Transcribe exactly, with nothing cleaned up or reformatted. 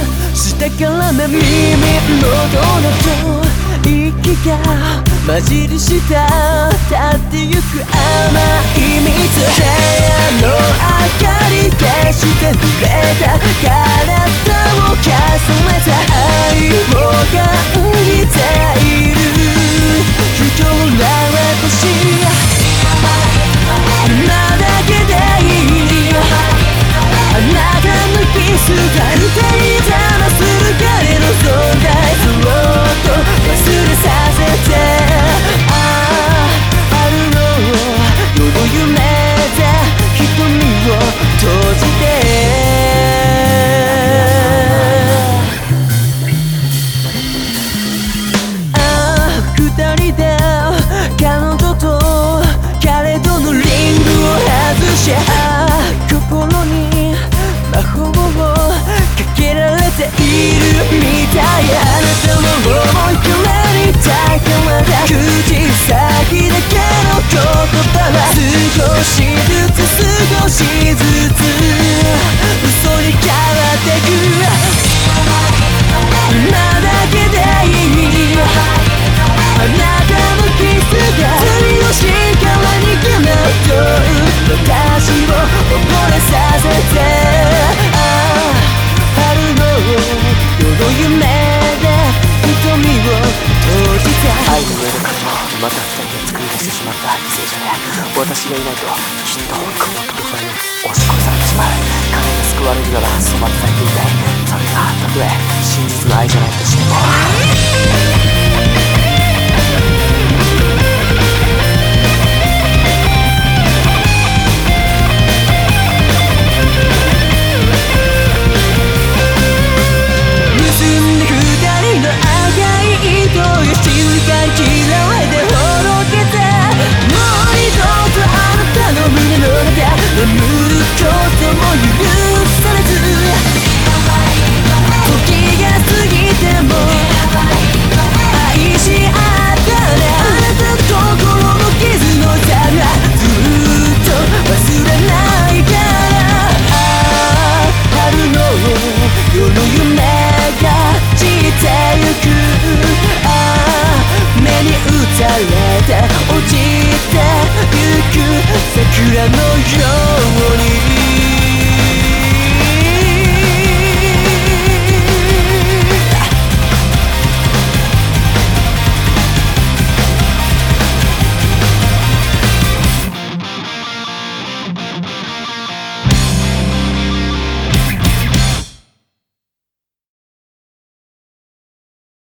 下からな耳のドナと息が混じりした立ってゆく甘い水、部屋の明かり消して濡れた体を重ねた愛を感じている人のなれ星、今だけでいいあなたのキスが二人騙する彼の存在、そっと忘れさせて、ああ春の夜の夢で瞳を閉じて、ああ二人で彼女と彼とのリングを外し、ああ心に魔法をかけられているみたい、あなたの思いからに高まった口先だけの言葉は少しずつ少しずつ嘘に変わってく、今だけでいいあなたのキスが釣りの力に決まっとる私を溺れさせて、ああ春の夜の夢で瞳を閉じて、 愛の上の壁もまた二人で作り出してしまった犠牲者で、私がいないときっとこの言葉に押し殺されてしまう、彼に救われるようなそばにされていたい、それがたとえ真実の愛じゃないとしても。 落ちてゆく桜のよう